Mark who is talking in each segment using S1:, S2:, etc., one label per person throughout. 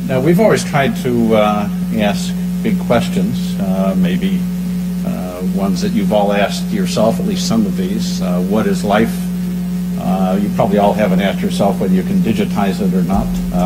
S1: Now, we've always tried to ask big questions, maybe ones that you've all asked yourself, at least some of these. What is life? You probably all haven't asked yourself whether you can digitize it or not,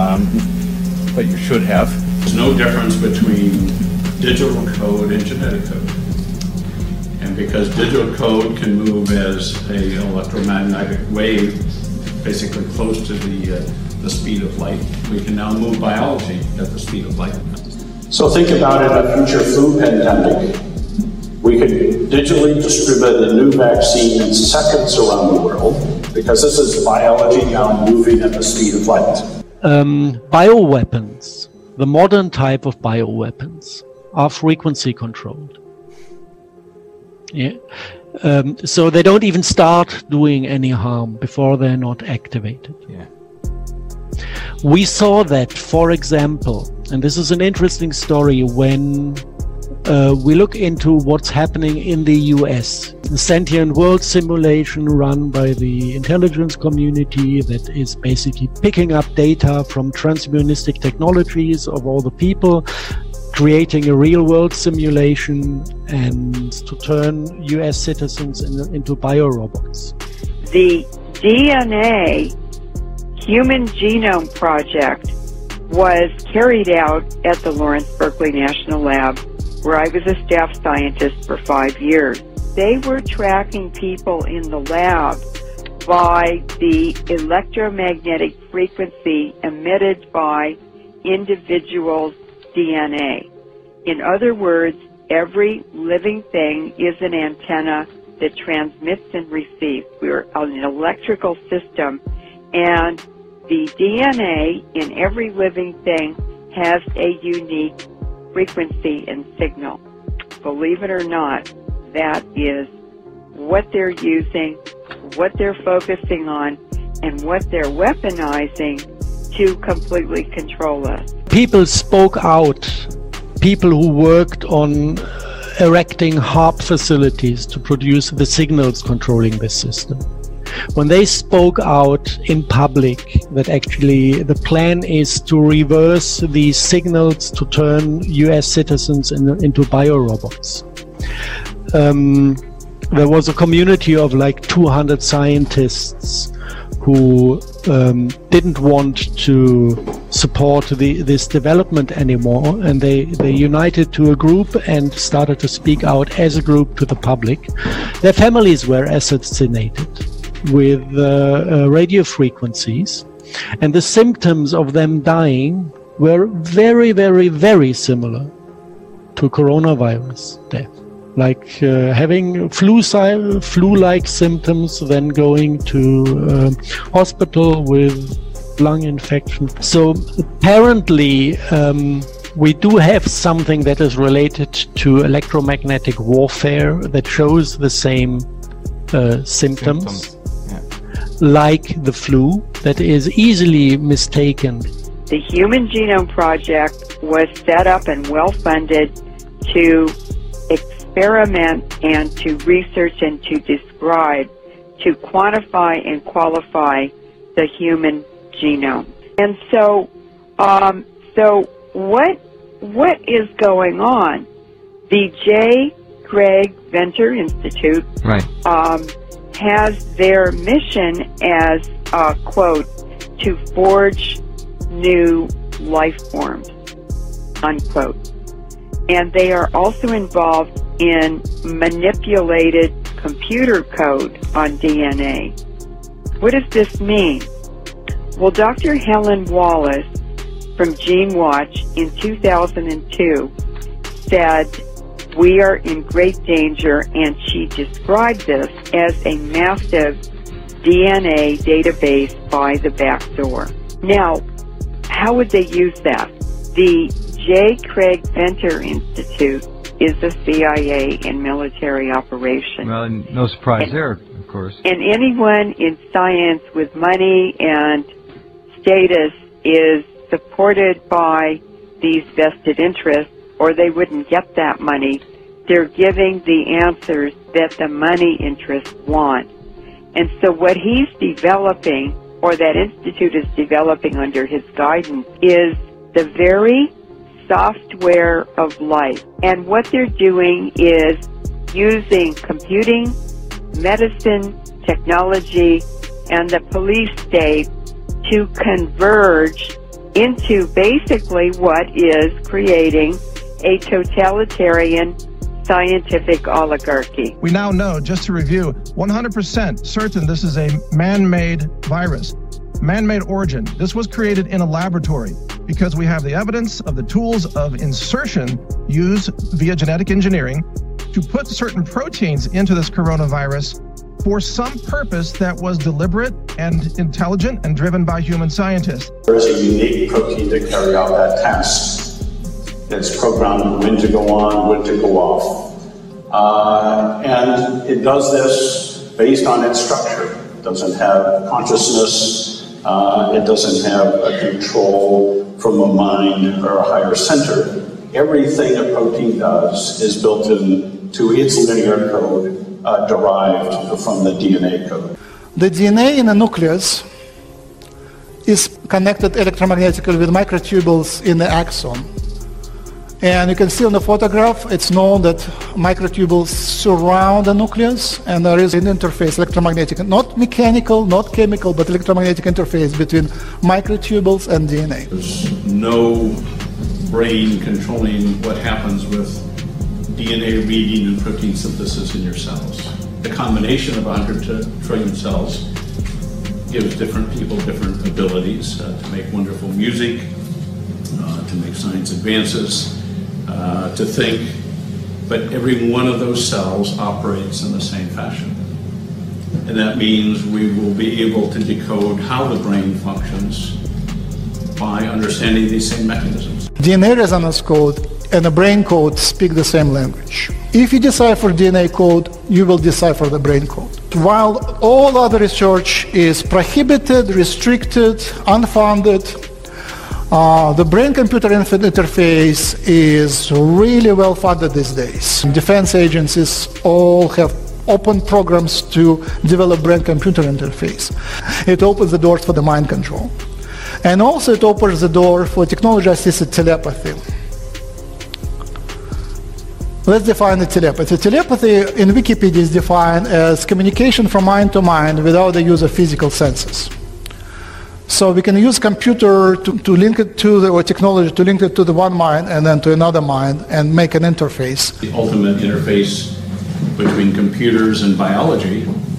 S1: but you should have. There's no difference between digital code and genetic code. And because digital code can move as an electromagnetic wave, basically close to the speed of light, we can now move biology at the speed of light.
S2: So think about it, a future flu pandemic. We could digitally distribute a new vaccine in seconds around the world, because this is biology now moving at the speed of light.
S3: Bioweapons, the modern type of bioweapons, are frequency controlled. Yeah. So they don't even start doing any harm before they're not activated.
S4: Yeah.
S3: We saw that, for example, and this is an interesting story, when we look into what's happening in the US, the Sentient World simulation run by the intelligence community that is basically picking up data from transhumanistic technologies of all the people, creating a real-world simulation and to turn US citizens into biorobots.
S5: The DNA Human Genome Project was carried out at the Lawrence Berkeley National Lab, where I was a staff scientist for 5 years. They were tracking people in the lab by the electromagnetic frequency emitted by individuals' DNA. In other words, every living thing is an antenna that transmits and receives. We're an electrical system, and the DNA in every living thing has a unique frequency and signal. Believe it or not, that is what they're using, what they're focusing on, and what they're weaponizing to completely control us.
S3: People spoke out, people who worked on erecting HARP facilities to produce the signals controlling this system. When they spoke out in public that actually the plan is to reverse these signals to turn US citizens into biorobots. There was a community of like 200 scientists who didn't want to support this development anymore, and they united to a group and started to speak out as a group to the public. Their families were assassinated with radio frequencies, and the symptoms of them dying were very, very, very similar to coronavirus death. Like having flu-like symptoms, then going to hospital with lung infection. So apparently we do have something that is related to electromagnetic warfare that shows the same symptoms.
S4: Yeah.
S3: Like the flu, that is easily mistaken.
S5: The Human Genome Project was set up and well-funded to experiment and to research and to describe, to quantify and qualify the human genome. And so, what is going on? The J. Craig Venter Institute
S4: Right.
S5: has their mission as, quote, to forge new life forms, unquote. And they are also involved in manipulated computer code on DNA. What does this mean? Well, Dr. Helen Wallace from GeneWatch in 2002 said, "We are in great danger," and she described this as a massive DNA database by the back door. Now, how would they use that? The J. Craig Venter Institute is a CIA and military operation.
S4: Well, no surprise there, of course.
S5: And anyone in science with money and status is supported by these vested interests, or they wouldn't get that money. They're giving the answers that the money interests want. And so what he's developing, or that institute is developing under his guidance, is the very software of life. And what they're doing is using computing, medicine, technology, and the police state to converge into basically what is creating a totalitarian scientific oligarchy.
S6: We now know, just to review, 100% certain this is a man-made virus, man-made origin. This was created in a laboratory because we have the evidence of the tools of insertion used via genetic engineering to put certain proteins into this coronavirus for some purpose that was deliberate and intelligent and driven by human scientists.
S2: There is a unique protein to carry out that task. It's programmed when to go on, when to go off. And it does this based on its structure. It doesn't have consciousness. It doesn't have a control from a mind or a higher center. Everything a protein does is built into its linear code derived from the DNA code.
S7: The DNA in the nucleus is connected electromagnetically with microtubules in the axon. And you can see on the photograph, it's known that microtubules surround the nucleus, and there is an interface, electromagnetic, not mechanical, not chemical, but electromagnetic interface between microtubules and DNA.
S1: There's no brain controlling what happens with DNA reading and protein synthesis in your cells. The combination of 100 trillion cells gives different people different abilities to make wonderful music, to make science advances, to think, but every one of those cells operates in the same fashion. And that means we will be able to decode how the brain functions by understanding these same mechanisms.
S7: DNA resonance code and the brain code speak the same language. If you decipher DNA code, you will decipher the brain code. While all other research is prohibited, restricted, unfounded, the brain-computer interface is really well funded these days. Defense agencies all have open programs to develop brain-computer interface. It opens the doors for the mind control. And also it opens the door for technology-assisted telepathy. Let's define the telepathy. Telepathy in Wikipedia is defined as communication from mind to mind without the use of physical senses. So we can use computer to link it to the, or technology to link it to the one mind and then to another mind and make an interface.
S1: The ultimate interface between computers and biology.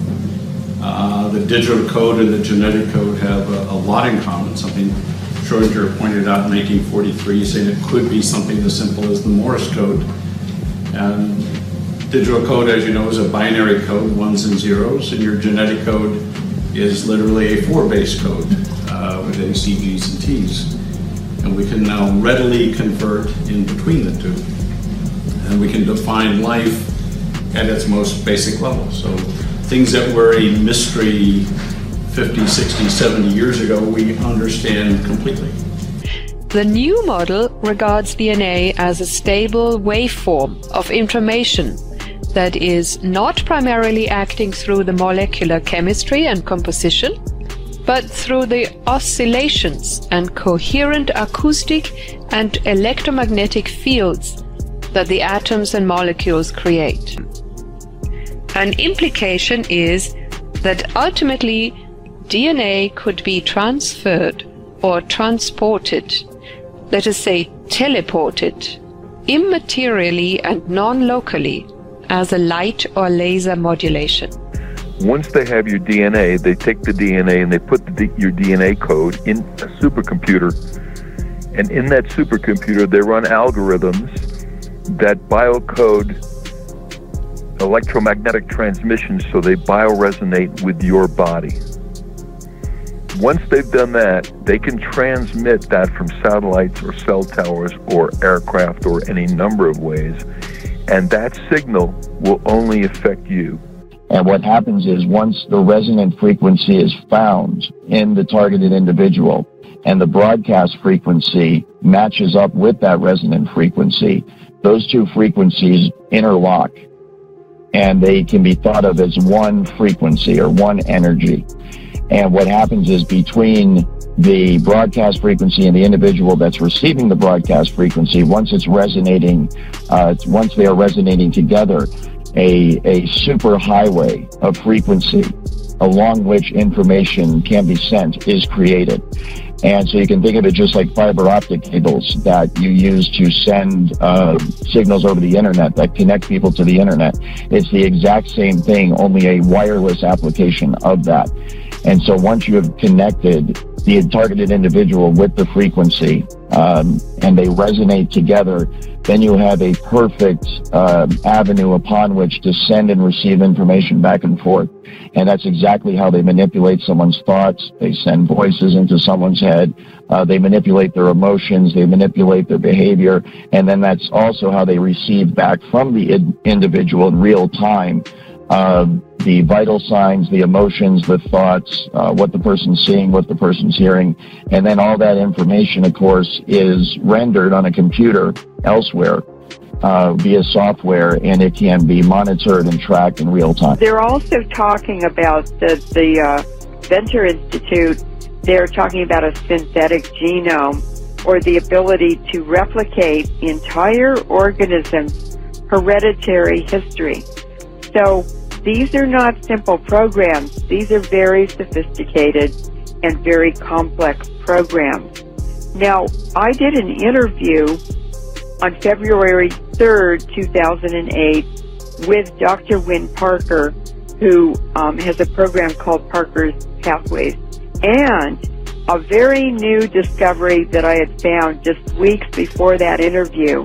S1: The digital code and the genetic code have a lot in common, something Schrödinger pointed out in 1943, saying it could be something as simple as the Morse code. And digital code, as you know, is a binary code, ones and zeros, and your genetic code is literally a 4-base code with A, C, G's, and T's. And we can now readily convert in between the two. And we can define life at its most basic level. So things that were a mystery 50, 60, 70 years ago, we understand completely.
S8: The new model regards DNA as a stable waveform of information that is not primarily acting through the molecular chemistry and composition, but through the oscillations and coherent acoustic and electromagnetic fields that the atoms and molecules create. An implication is that ultimately DNA could be transferred or transported, let us say teleported, immaterially and non-locally as a light or laser modulation.
S9: Once they have your DNA, they take the DNA and they put your DNA code in a supercomputer. And in that supercomputer, they run algorithms that biocode electromagnetic transmissions so they bioresonate with your body. Once they've done that, they can transmit that from satellites or cell towers or aircraft or any number of ways, and that signal will only affect you.
S10: And what happens is once the resonant frequency is found in the targeted individual and the broadcast frequency matches up with that resonant frequency, those two frequencies interlock and they can be thought of as one frequency or one energy. And what happens is between the broadcast frequency and the individual that's receiving the broadcast frequency, once it's resonating, once they are resonating together, a super highway of frequency along which information can be sent is created. And so you can think of it just like fiber optic cables that you use to send signals over the internet that connect people to the internet. It's the exact same thing, only a wireless application of that. And so once you have connected the targeted individual with the frequency and they resonate together, then you have a perfect avenue upon which to send and receive information back and forth. And that's exactly how they manipulate someone's thoughts. They send voices into someone's head. They manipulate their emotions. They manipulate their behavior. And then that's also how they receive back from the individual in real time the vital signs, the emotions, the thoughts, what the person's seeing, what the person's hearing. And then all that information, of course, is rendered on a computer elsewhere via software, and it can be monitored and tracked in real time.
S5: They're also talking about the Venture Institute. They're talking about a synthetic genome, or the ability to replicate entire organisms' hereditary history. So these are not simple programs. These are very sophisticated and very complex programs. Now, I did an interview on February 3rd, 2008 with Dr. Wynn Parker, who has a program called Parker's Pathways. And a very new discovery that I had found just weeks before that interview,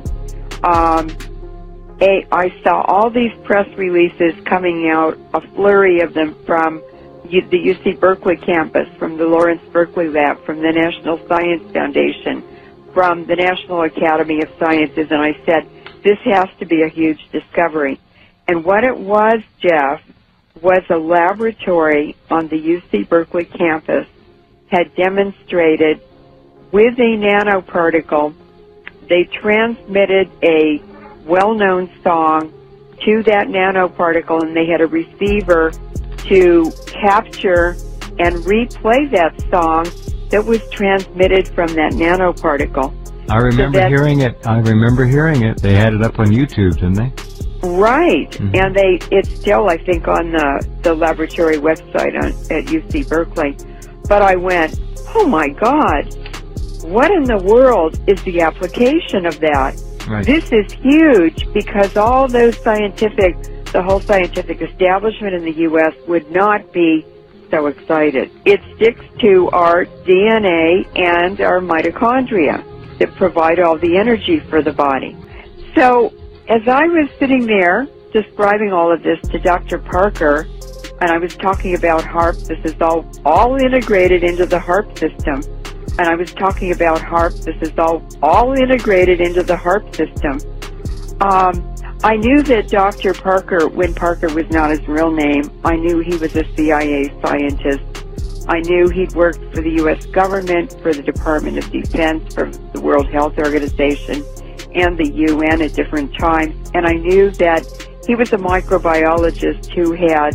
S5: I saw all these press releases coming out, a flurry of them from the UC Berkeley campus, from the Lawrence Berkeley Lab, from the National Science Foundation, from the National Academy of Sciences, and I said, this has to be a huge discovery. And what it was, Jeff, was a laboratory on the UC Berkeley campus had demonstrated with a nanoparticle, they transmitted a well-known song to that nanoparticle, and they had a receiver to capture and replay that song that was transmitted from that nanoparticle.
S4: I remember hearing it. I remember hearing it. They had it up on YouTube, didn't they?
S5: Right. Mm-hmm. And it's still, I think, on the laboratory website at UC Berkeley. But I went, oh my God, what in the world is the application of that? Right. This is huge, because all those the whole scientific establishment in the U.S. would not be so excited. It sticks to our DNA and our mitochondria that provide all the energy for the body. So as I was sitting there describing all of this to Dr. Parker, and I was talking about HAARP, this is all integrated into the HAARP system, and I was talking about HAARP, this is all integrated into the HAARP system. I knew that Dr. Parker, Wynn Parker was not his real name. I knew he was a CIA scientist. I knew he'd worked for the U.S. government, for the Department of Defense, for the World Health Organization, and the UN at different times. And I knew that he was a microbiologist who had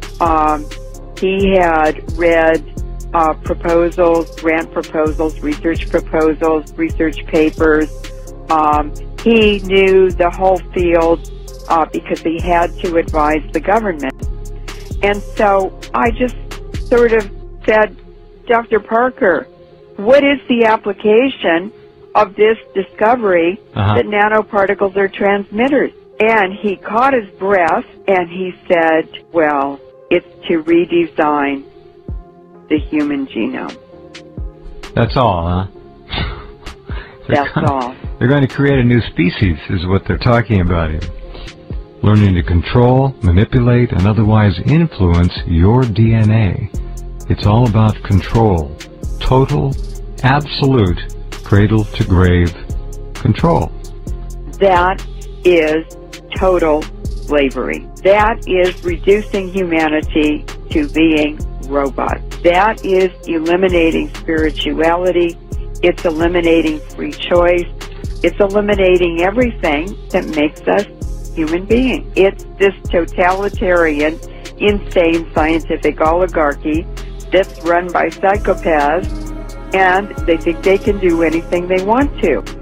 S5: read proposals, grant proposals, research papers. He knew the whole field because he had to advise the government. And so I just sort of said, Dr. Parker, what is the application of this discovery that nanoparticles are transmitters? And he caught his breath and he said, well, it's to redesign the human genome.
S4: That's all, huh?
S5: That's all.
S4: They're going to create a new species, is what they're talking about here. Learning to control, manipulate, and otherwise influence your DNA. It's all about control. Total, absolute, cradle-to-grave control.
S5: That is total slavery. That is reducing humanity to being robots. That is eliminating spirituality. It's eliminating free choice. It's eliminating everything that makes us human beings. It's this totalitarian, insane scientific oligarchy that's run by psychopaths and they think they can do anything they want to.